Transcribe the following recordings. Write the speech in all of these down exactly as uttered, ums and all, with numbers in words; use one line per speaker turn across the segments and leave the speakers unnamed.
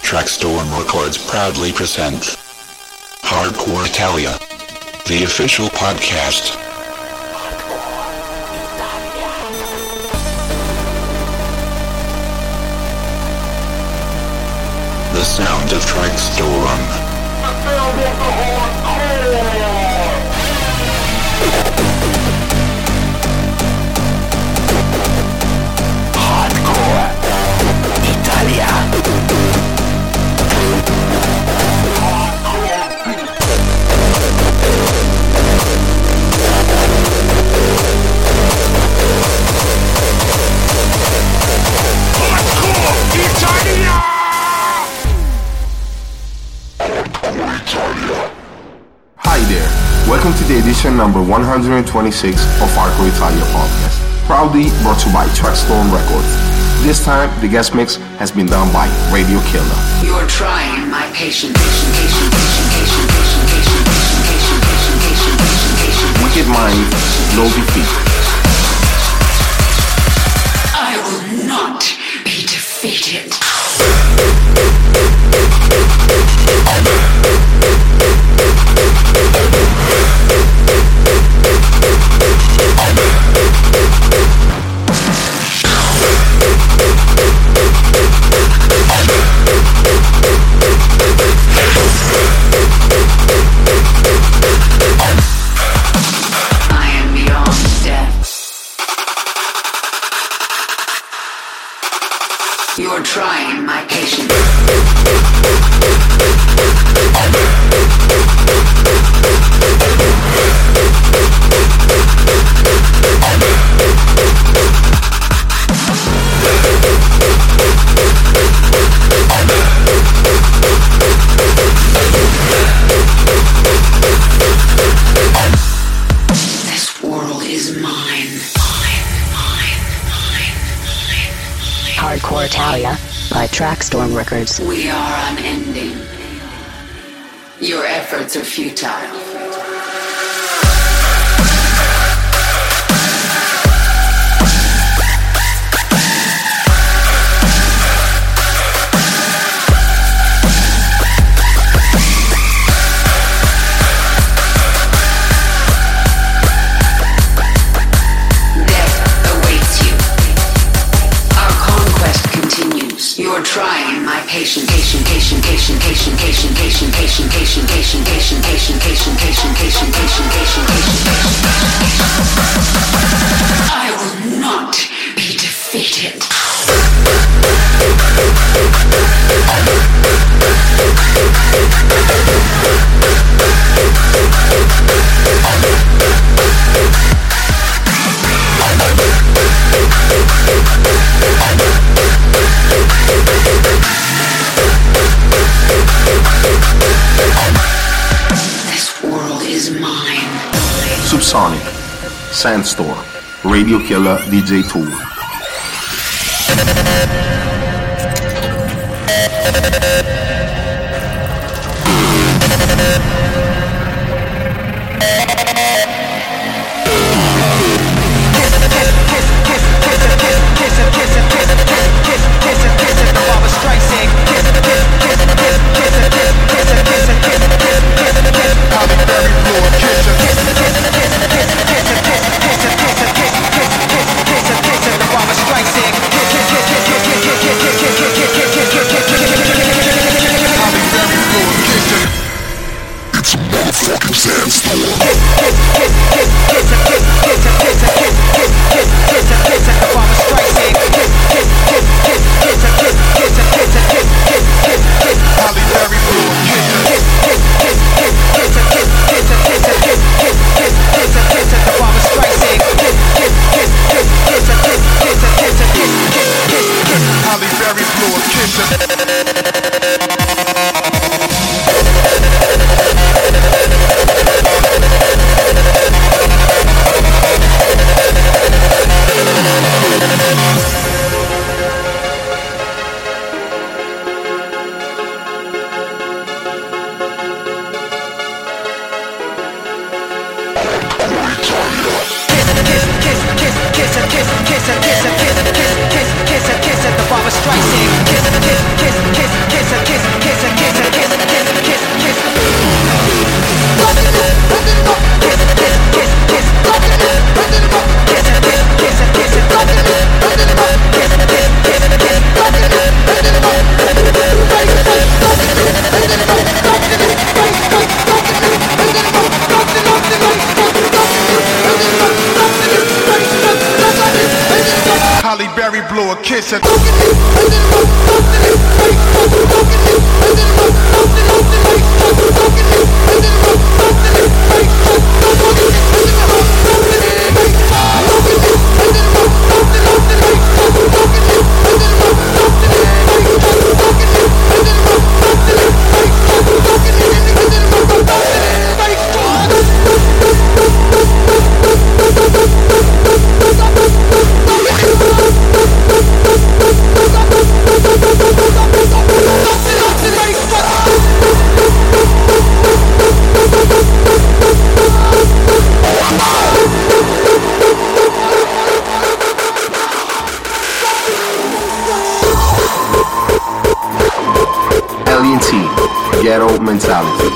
Trackstorm Records proudly presents Hardcore Italia, the official podcast. The sound of Trackstorm. The sound of the hardcore! Hardcore Italia.
Hi there, welcome to the edition number one hundred twenty-six of Hardcore Italia podcast, proudly brought to you by Trackstorm Records. This time, the guest mix has been done by Radio Killer.
You're trying my patience, patient, patient, patient, patient, patient, patient, patient, patient, patient, patient, patient, patient.
Wicked Mind, No Defeat.
I will not be defeated. I am beyond death. You're trying my patience. This world is mine. Mine, mine, mine, mine, mine.
Hardcore Italia by Trackstorm Records.
We are unending. Your efforts are futile. You're trying my patient, patient, patient, patient, patient, patient, patient, patient, patient, patient, patient, patient, patient, patient, patient, patient, patient, patient. I will not be defeated. This world is mine.
Subsonic, Sandstorm, Radio Killer D J Tool.
kiss, kiss, kiss, kiss, kiss, kiss, kiss, kiss, kiss, the barber strikes in. Kiss, kiss, kiss, kiss, kiss. Holly Berry blew a kiss at
Alien T, Ghetto Mentality.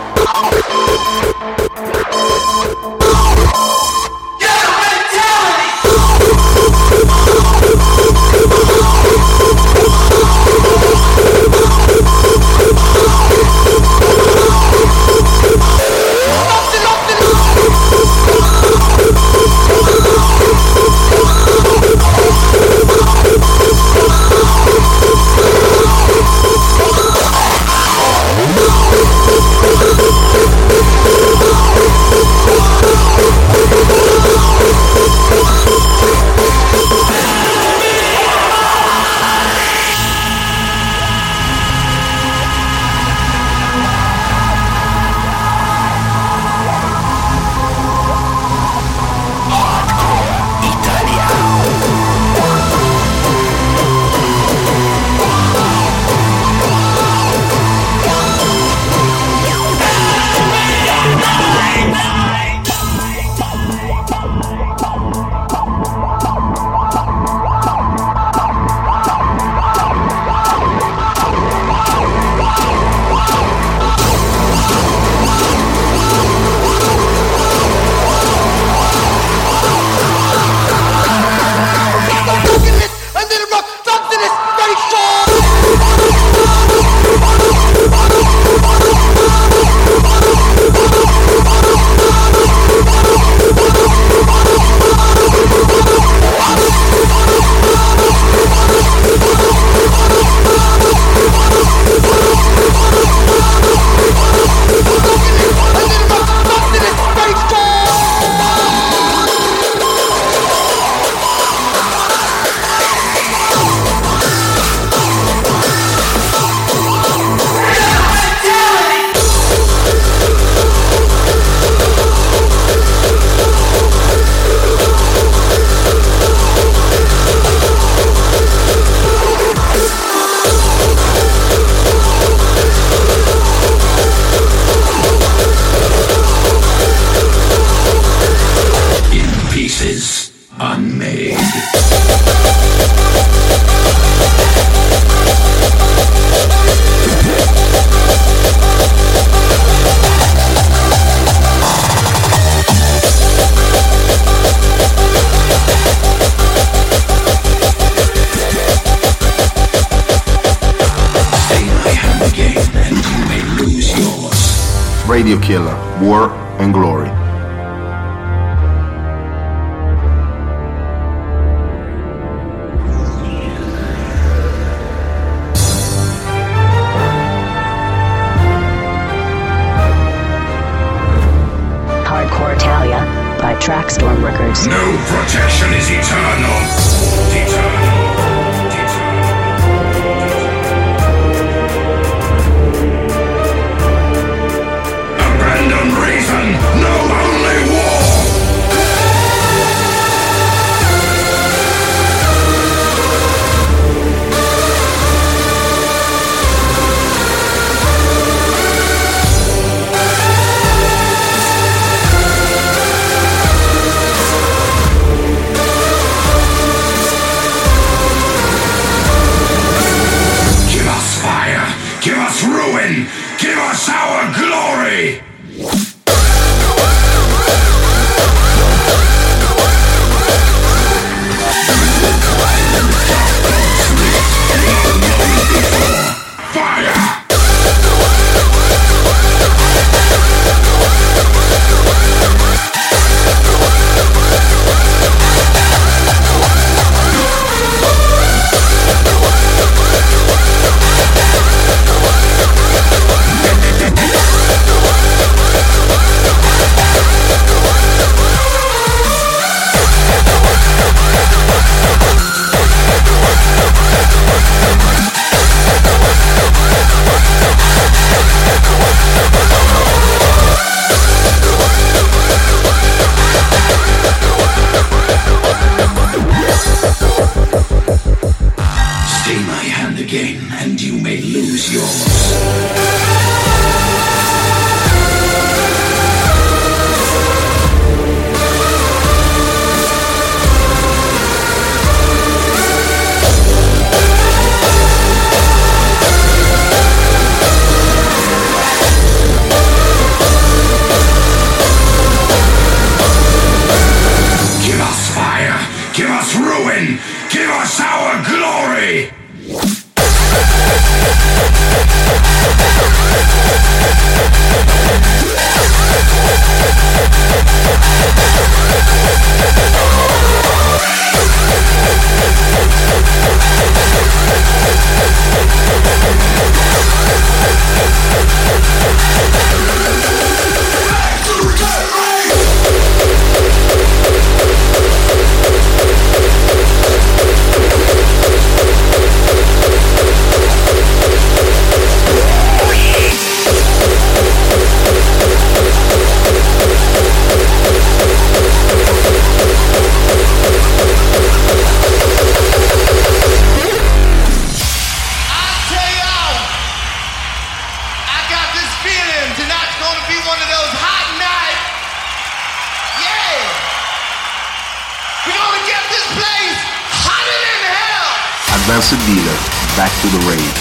Radio Killer, War and Glory.
Hardcore Italia by Trackstorm Records.
No protection is eternal. Eternal. Abandon reason. No is yours.
Give us fire, give us ruin, give us our glory!
Advanced Dealer, back to the rave.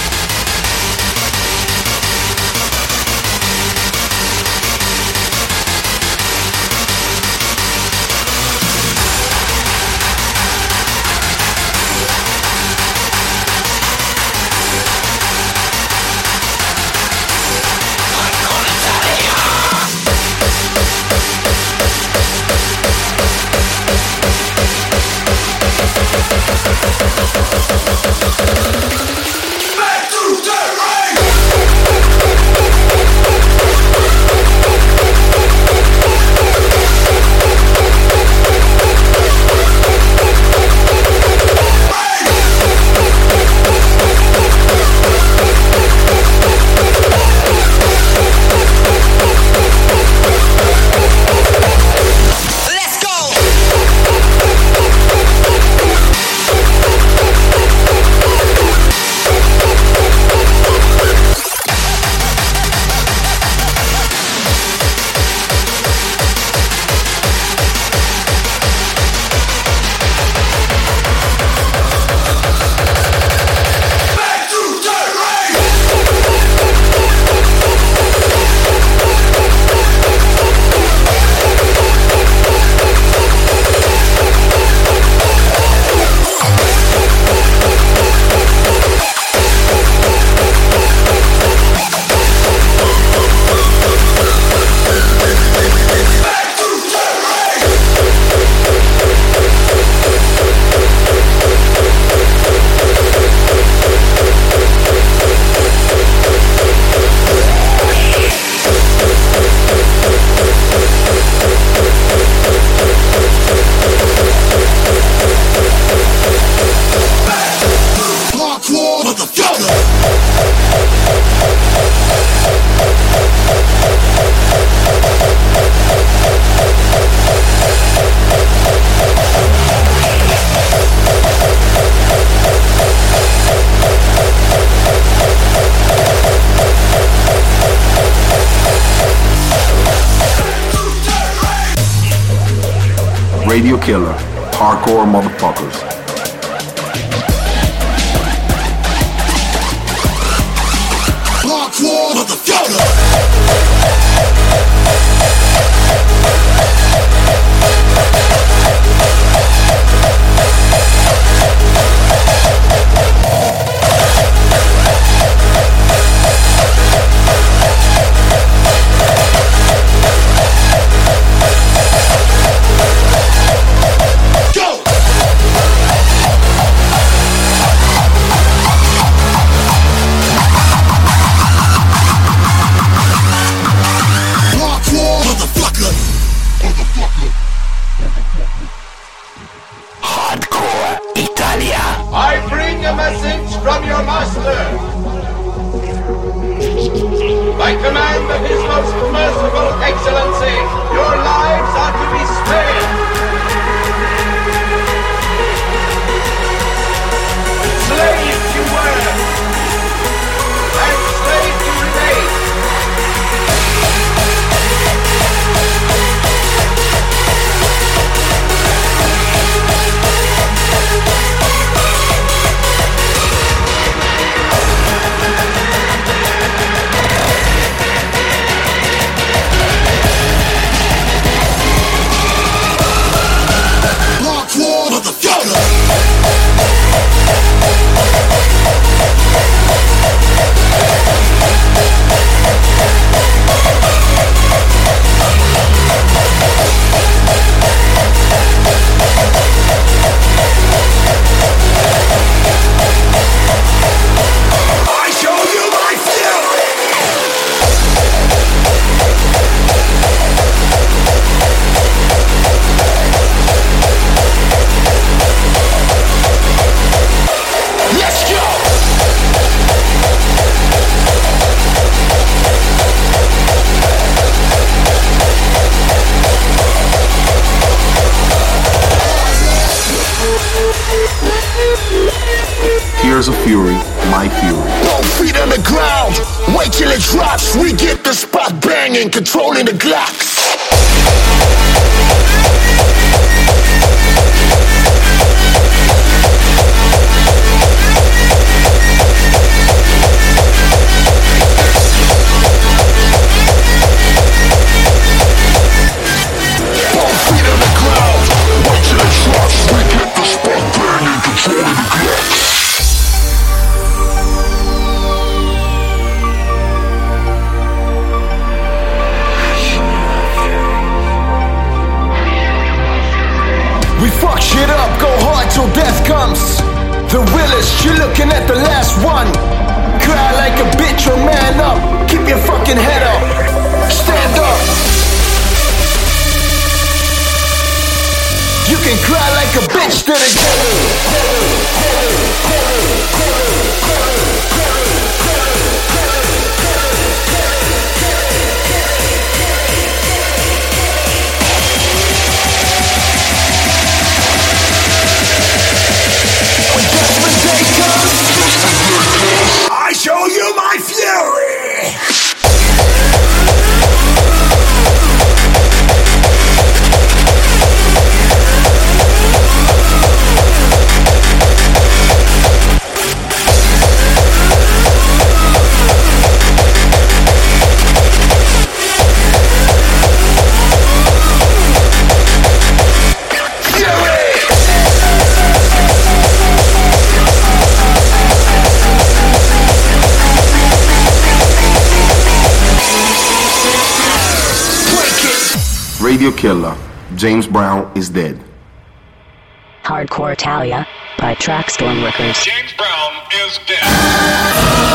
Radio Killer, hardcore motherfuckers.
Hardcore motherfucker!
Go!
Tears of Fury, My Fury.
Both feet on the ground, wait till it drops. We get the spot banging, controlling the Glocks. Both feet on the ground, wait till it drops. We get the spot banging, controlling the Glocks. We fuck shit up, go hard till death comes. The realest, you're looking at the last one. Cry like a bitch or man up. Keep your fucking head up. Stand up. You can cry like a bitch to the
I show you my fury!
Radio Killer, James Brown is dead.
Hardcore Italia by Trackstorm Records.
James Brown is dead.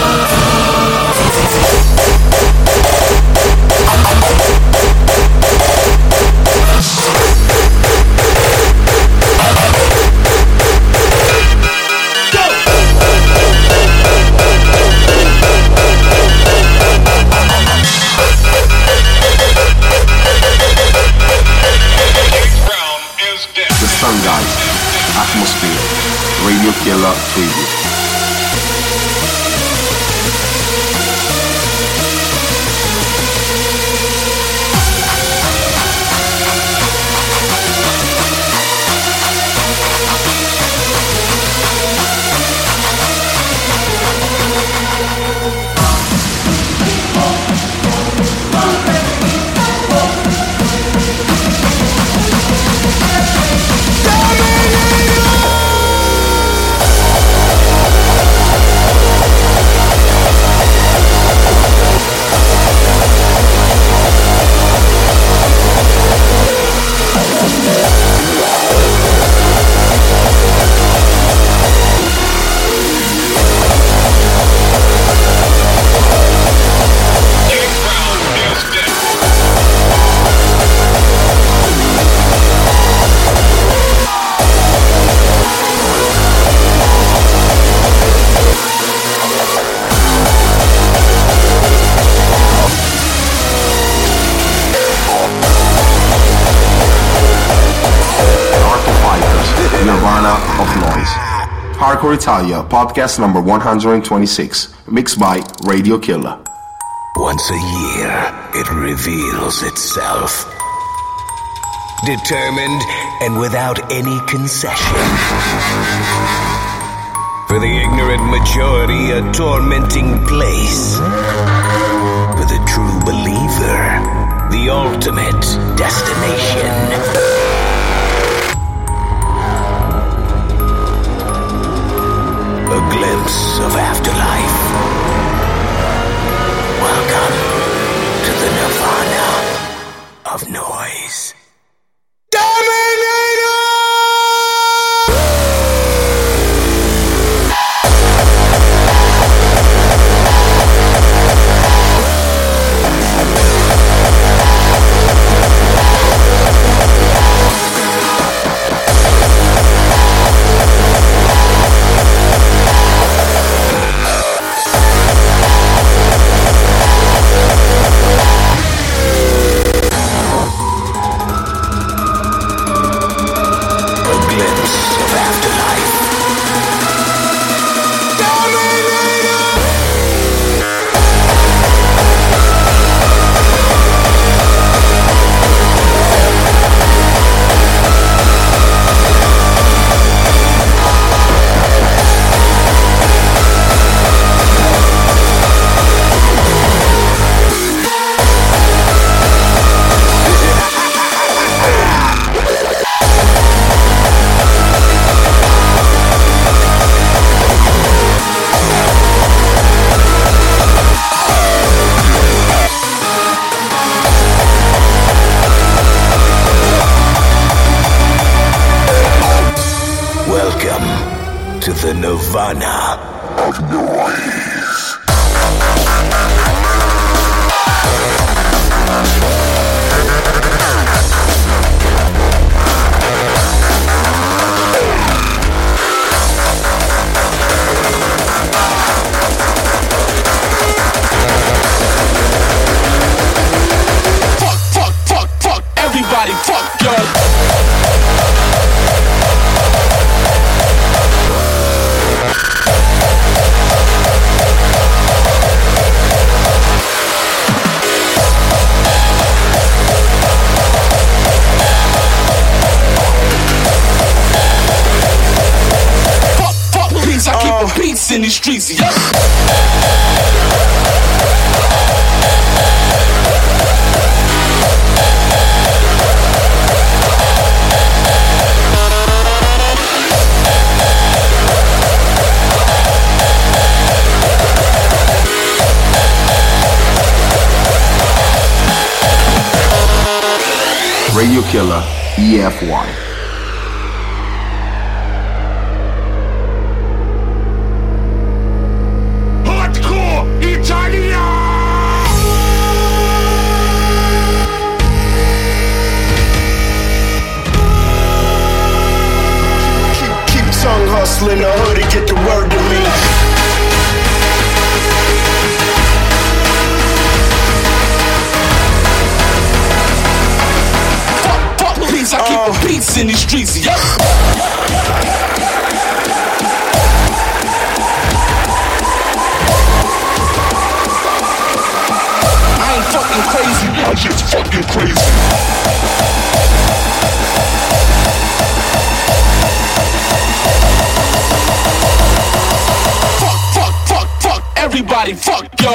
Sun Guys, Atmosphere, Radio Killer Preview. Hardcore Italia, podcast number one hundred twenty-six, mixed by Radio Killer.
Once a year, it reveals itself. Determined and without any concession. For the ignorant majority, a tormenting place. For the true believer, the ultimate destination. A glimpse of afterlife. Welcome to the nirvana of noise. nirvana of noise.
Fuck, fuck, fuck, fuck, everybody, fuck, yo. I keep uh, the beats in these streets, yeah.
Radio Killer, E F Y.
In the hood to get the word to me.
Fuck, fuck, please, I keep uh, the beats in these streets, yeah. I ain't fucking crazy, I'm just fucking crazy. Everybody, fuck, yo.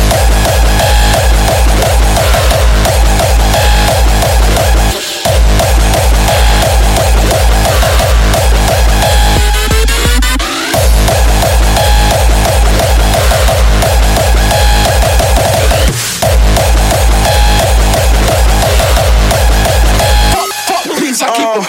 Fuck, fuck, please, I keep uh.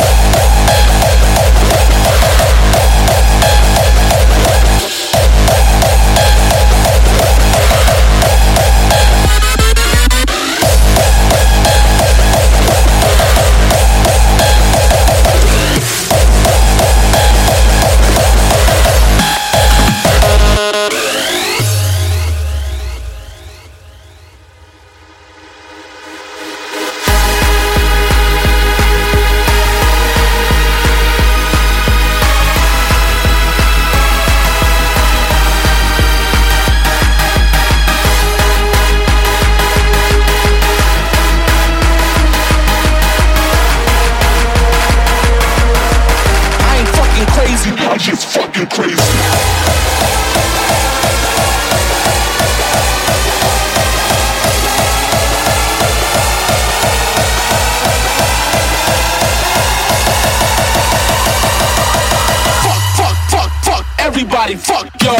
I'm just fucking crazy. Fuck, fuck, fuck, fuck, everybody, fuck, yo.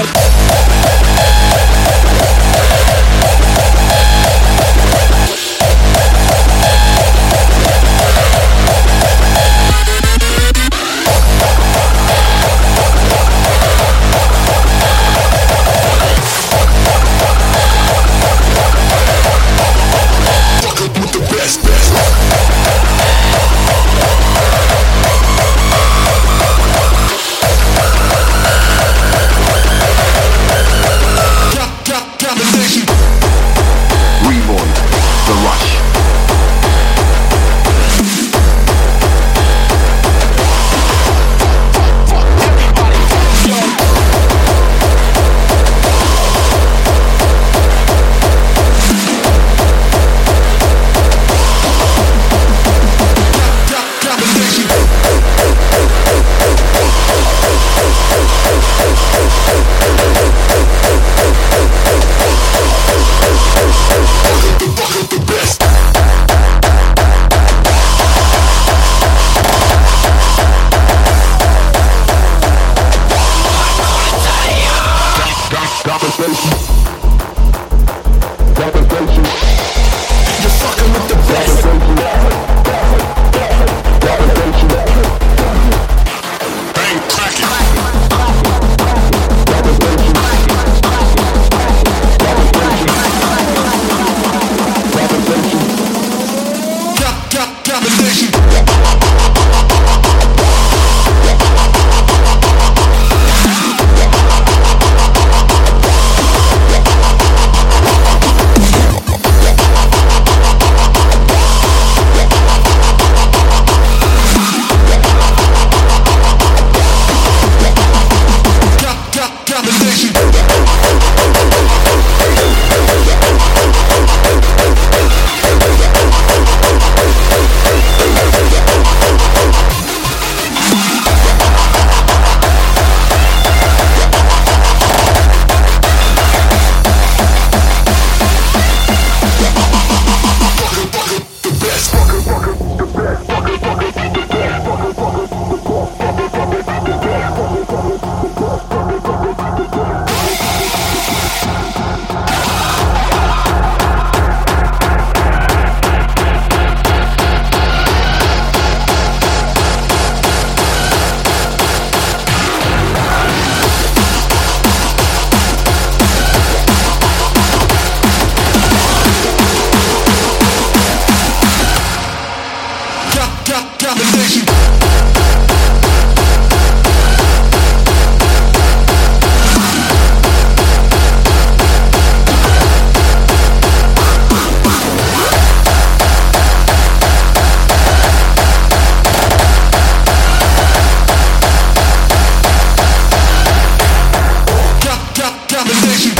domination.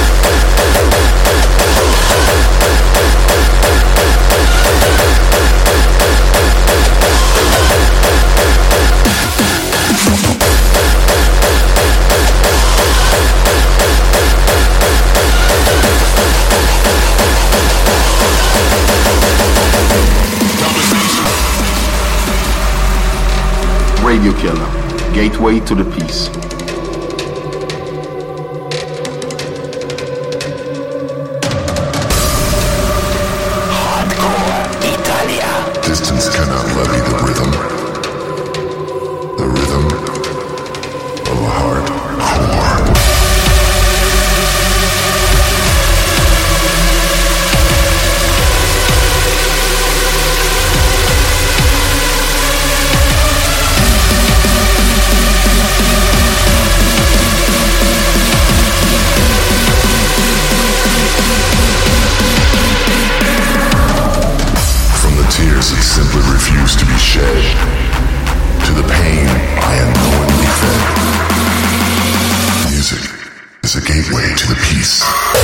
Radio Killer, gateway to the peace.
Distance cannot levy the rhythm. The rhythm of a hardcore. Tears that simply refuse to be shed, to the pain I unknowingly fed. Music is a gateway to the peace.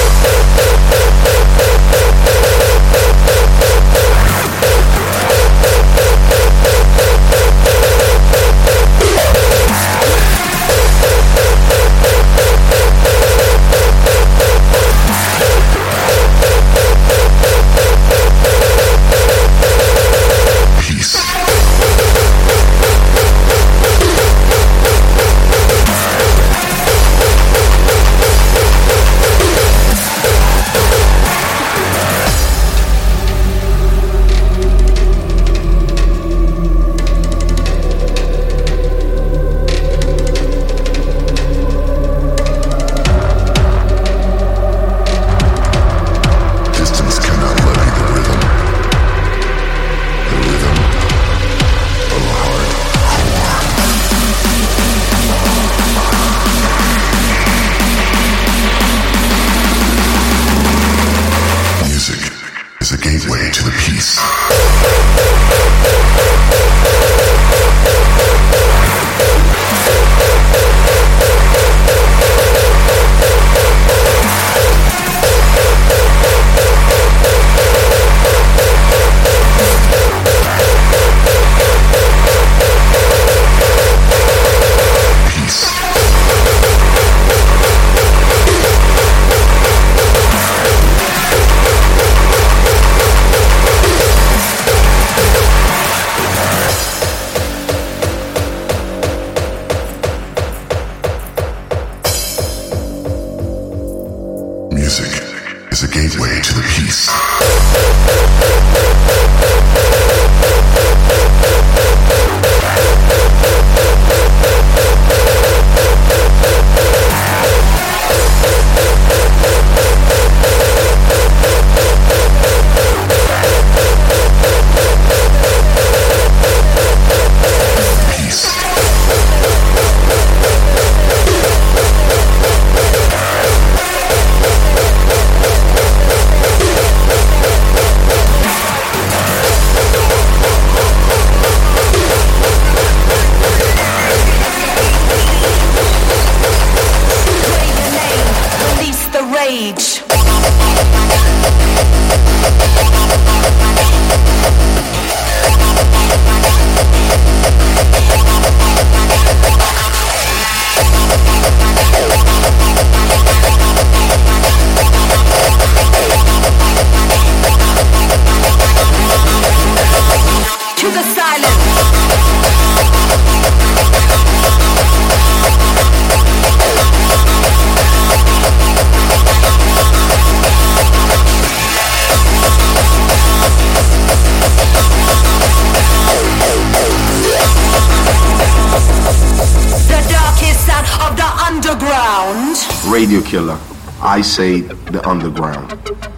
Radio Killer, I say the underground.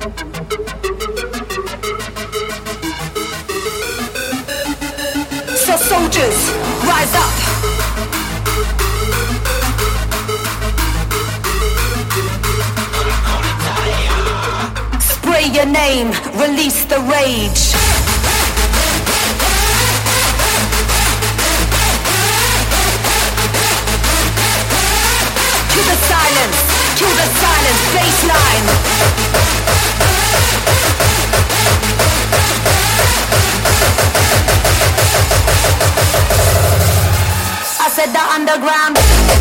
So soldiers, rise up. Spray your name, release the rage. To the silence. Kill the silence, baseline. I said the underground.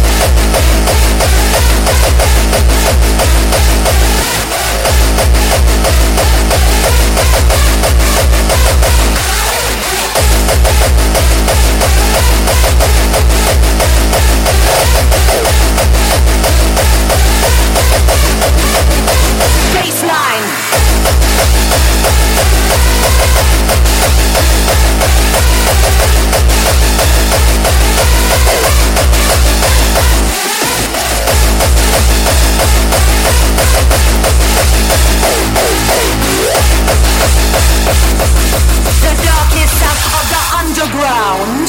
Baseline. The darkest south of the underground.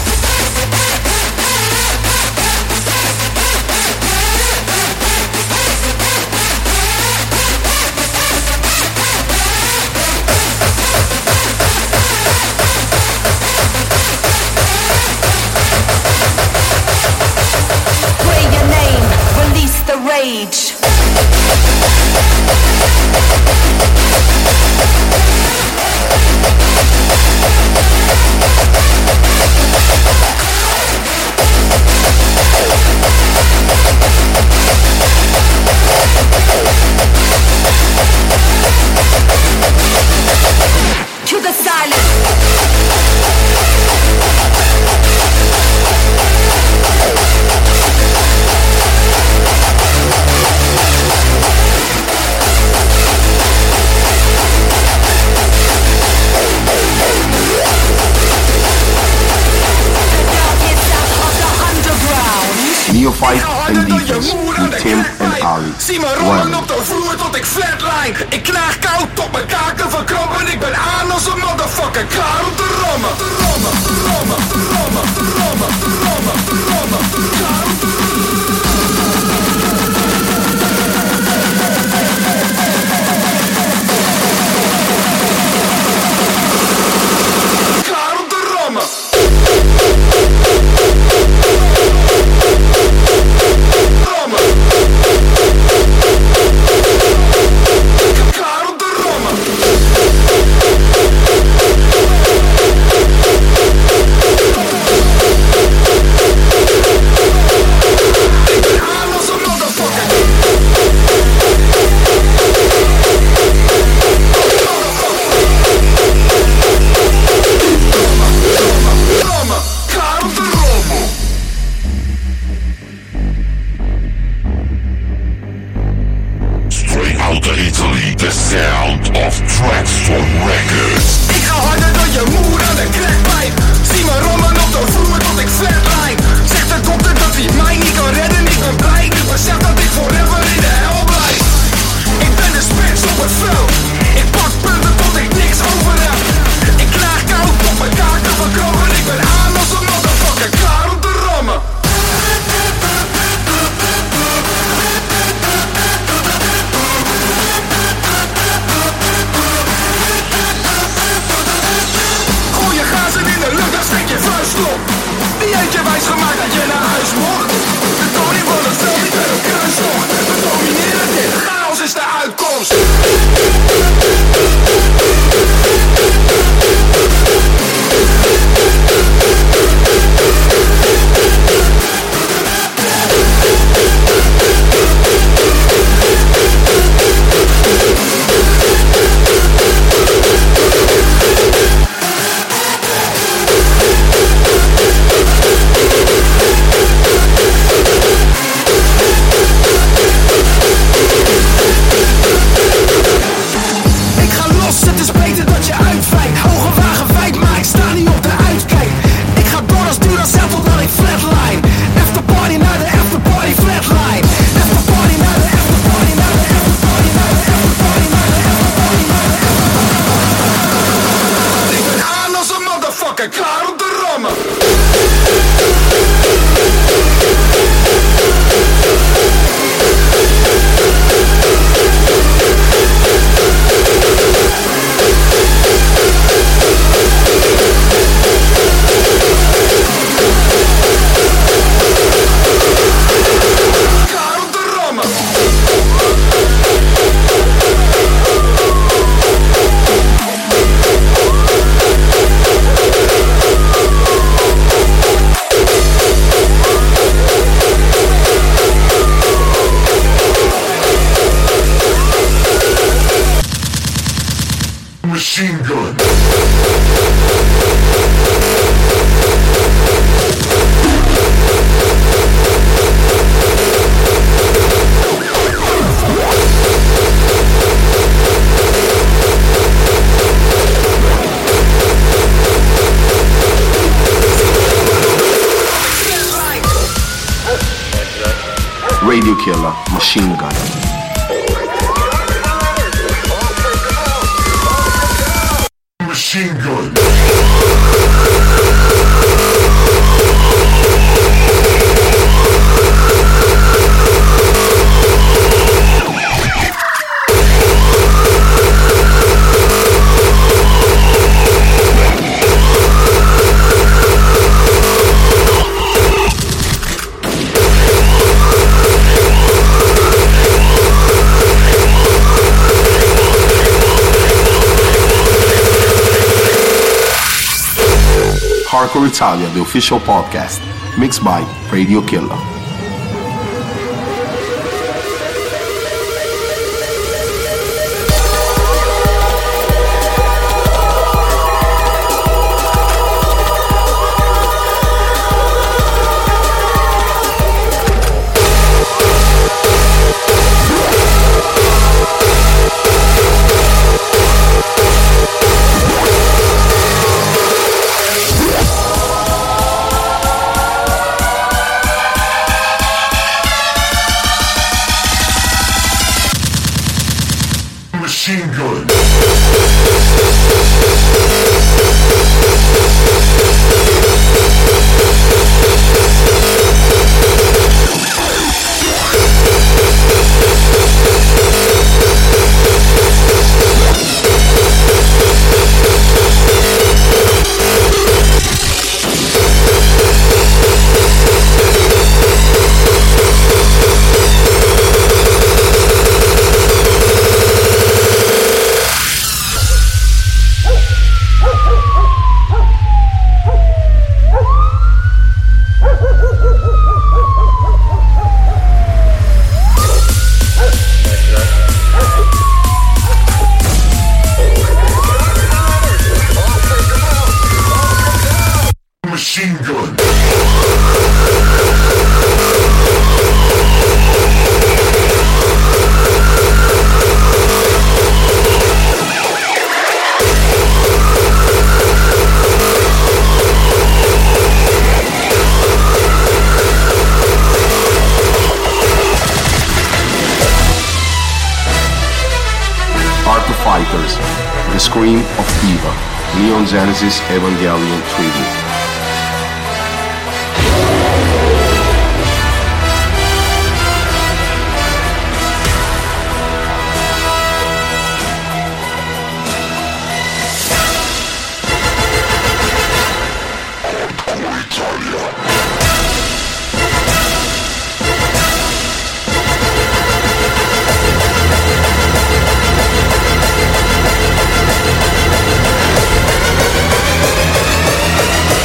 Pray your name, release the rage. To the silence.
Neophyte and Defense with Tim and Ali.
Zie me rollen op de vloer tot ik flatline. Ik knaag koud tot mijn kaken verkrompen. Ik ben aan als een motherfucker, klaar om te rommen. Te rommen, te rommen, te rommen, te rommen, te rommen, te rommen. Klaar om te klaar om te rommen. Klaar om te rommen.
Machine gun.
Radio Killer, Machine Gun.
Machine gun.
Hardcore Italia, the official podcast, mixed by Radio Killer.
Machine gun. Machine gun.
Art of Fighters, The Scream of Eva, Neon Genesis Evangelion Tribute.
Italia.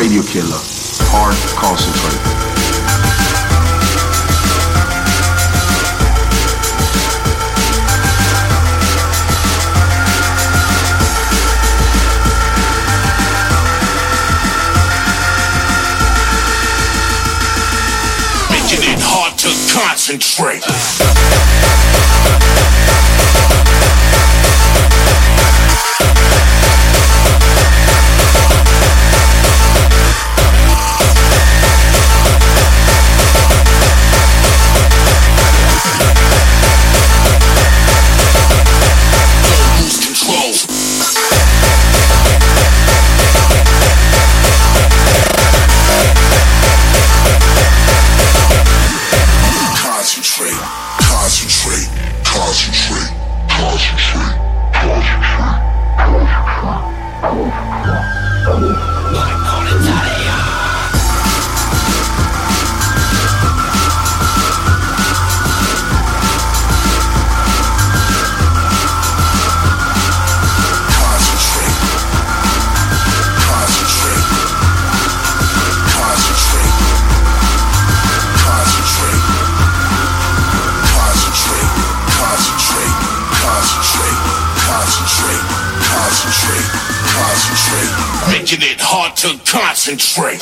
Radio Killer, Hard Concentrate.
Making it hard to concentrate. Making it hard to concentrate.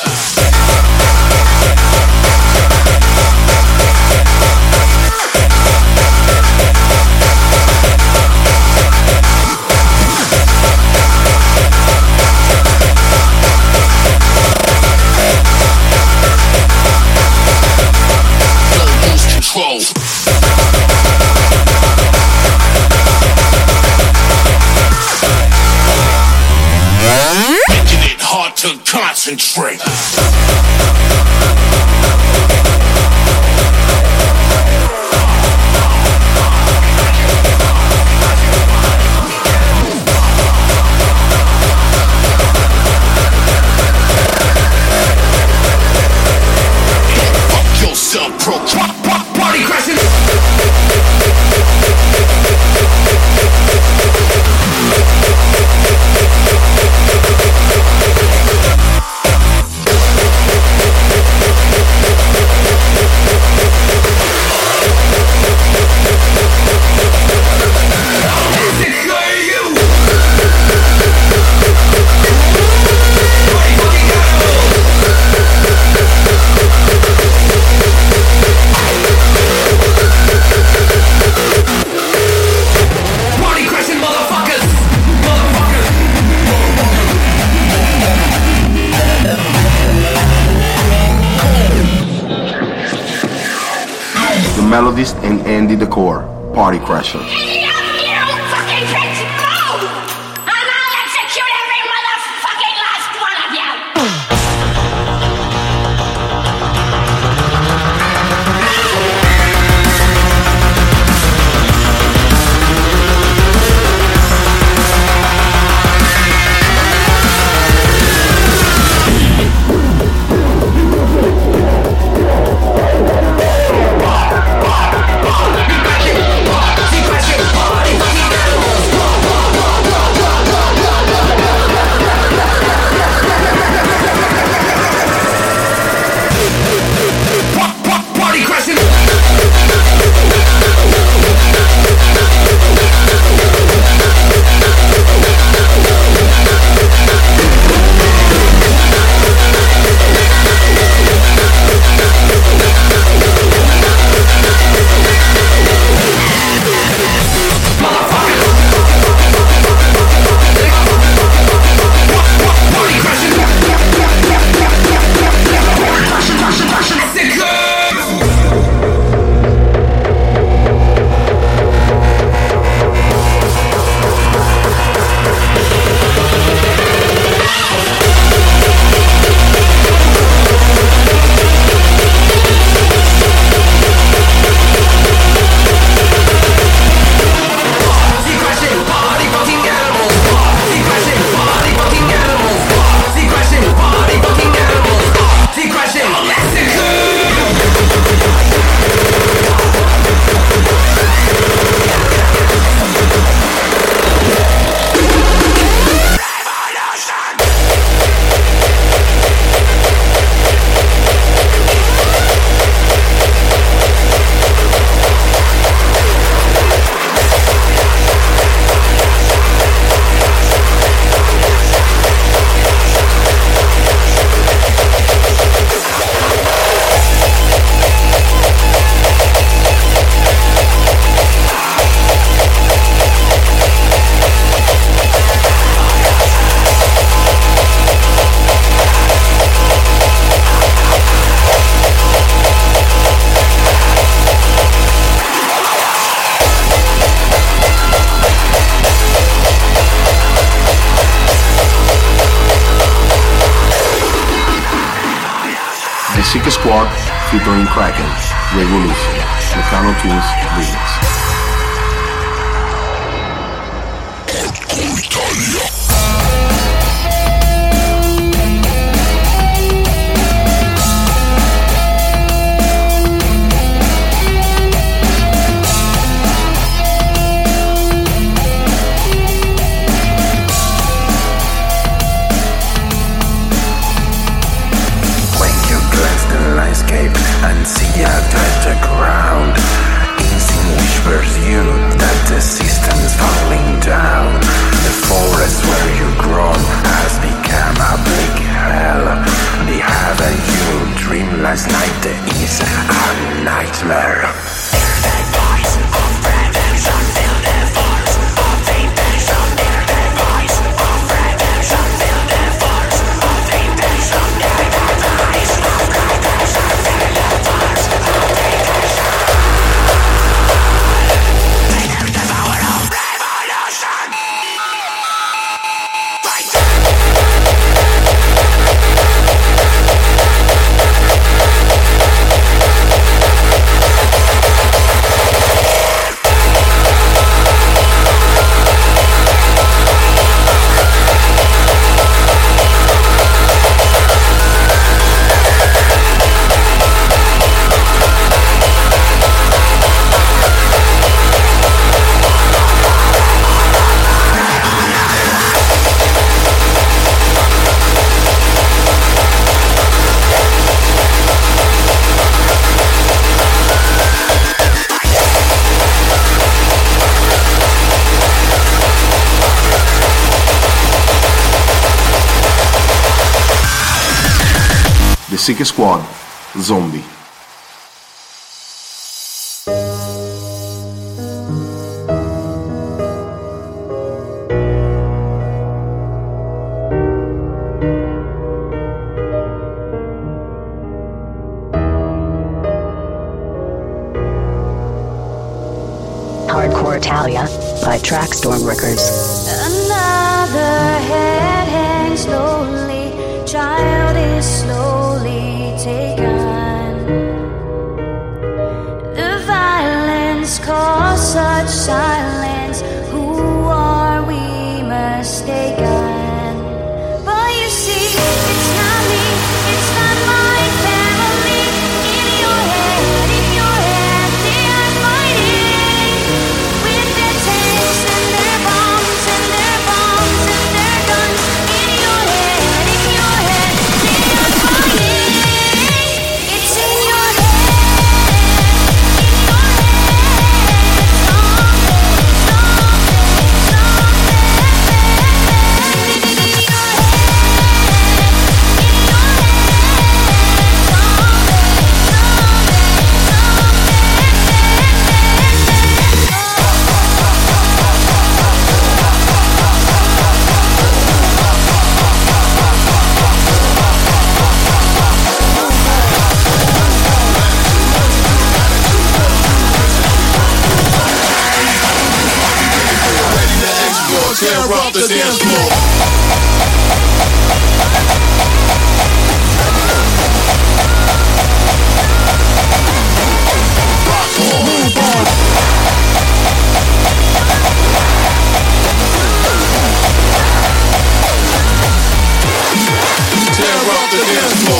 Don't lose control. To concentrate. Fuck yourself, bro. Party crashing.
Melodist and Andy Decor, Party Crasher.
Sequestration.
Seeker Squad featuring Kraken, Revolution, Meccano Tunes Remix.
And see a treasure ground. Instinct whispers you that the system's falling down. The forest where you've grown has become a bleak hell. The heaven you dreamed last night is a nightmare.
The Seeker Squad, Zombie.
Hardcore Italia by Trackstorm Records.
Another head hangs slowly, child is slowly taken. The violence caused such silence. Who are we mistaken? But you see, it's not me, it's not my family. In your head, in your head, they are fighting with their tanks and their bombs and their bombs and their guns. In your head, in your head, they are fighting. It's in your head, in your head. Something, something, something. In your
tear up the dance floor. Rock on, move on. Tear up the dance floor.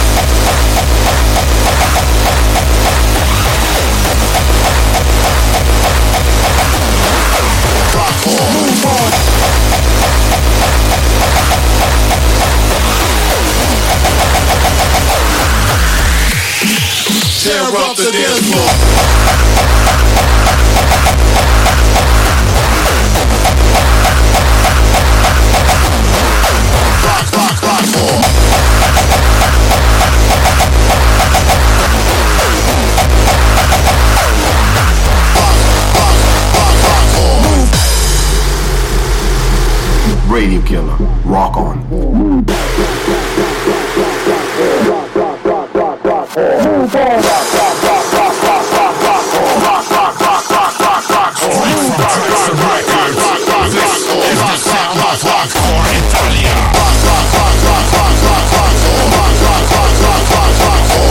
Rock on, move on. Tear up the dance floor. Rock, rock, rock on.
Radio Killer, rock on. Hardcore Italia.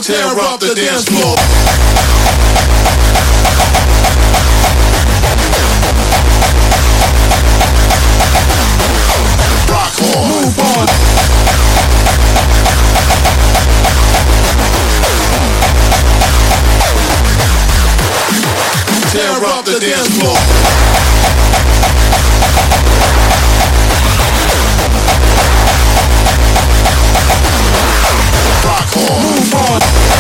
tear up the dance floor. Rock on, move on. Tear up the dance floor. Rock on, move on.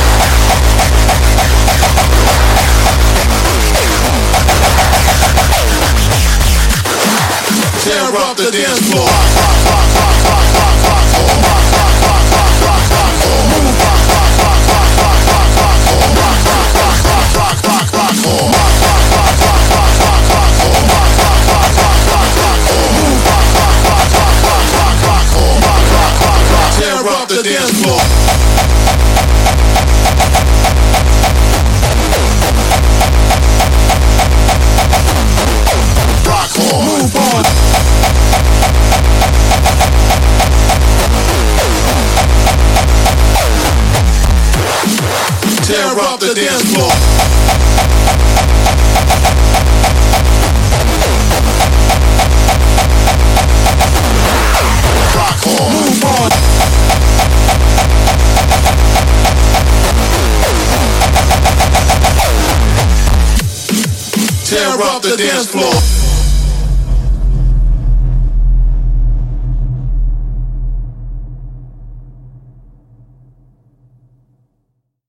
Tear up the dance floor. Rock, rock, rock, rock, rock, rock, rock on. Rock, rock, rock, rock, rock, rock on. Move, rock, rock, rock, rock, rock, rock, rock on. Rock, rock, rock, rock, rock, rock, rock on. Rock, rock, rock, rock, rock, rock, rock on. Rock, rock, rock, rock, rock, rock on. Move, rock, rock, rock, rock, rock, rock, rock on. Rock, rock, rock, rock, tear up the dance floor. Rock on, move on. Tear up the dance floor. Rock on, move on. Tear up the dance floor.